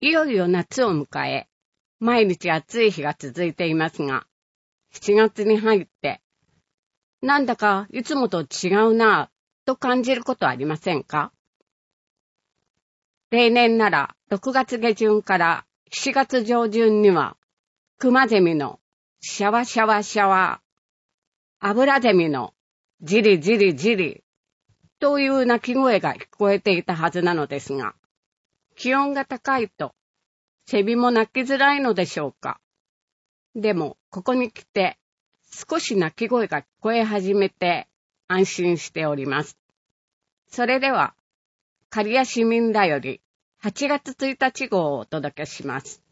いよいよ夏を迎え、毎日暑い日が続いていますが、7月に入って、なんだかいつもと違うなぁと感じることはありませんか？例年なら6月下旬から7月上旬には、クマゼミのシャワシャワシャワ、アブラゼミのジリジリジリという鳴き声が聞こえていたはずなのですが、気温が高いと、セミも鳴きづらいのでしょうか。でも、ここに来て、少し鳴き声が聞こえ始めて、安心しております。それでは、刈谷市民だより、8月1日号をお届けします。